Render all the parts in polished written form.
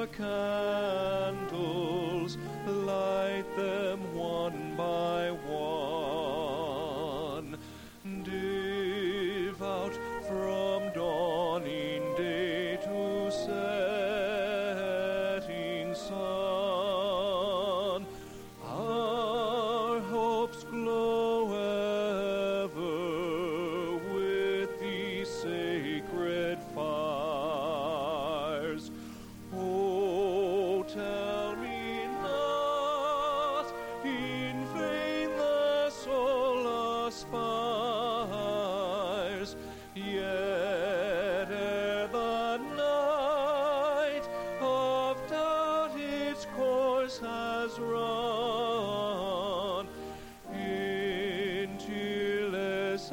the candles, light them one by one. Devout from dawning day to setting sun, our hopes glow ever with these sacred fires. Oh, tell me not in vain the soul aspires, yet ere the night of doubt its course has run, in tearless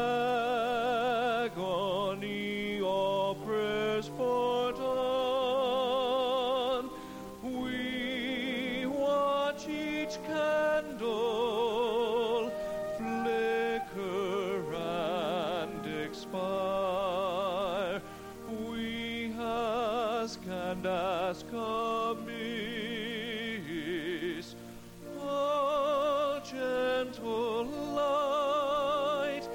agony all prayers foredone, we watch each candle flicker and expire. We ask and ask amiss, a gentle light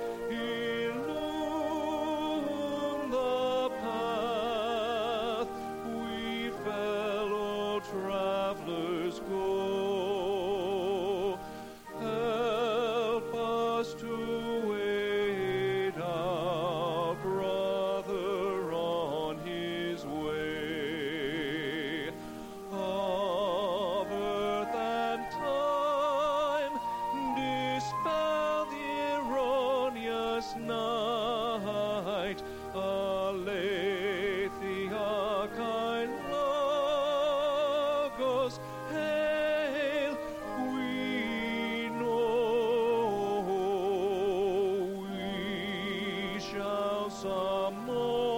illume the path we fellow travelers go. Help us to aid our brother on his way of earth and time. Dispel the erroneous night, Aletheia kind Logos, hail. We know we shall some more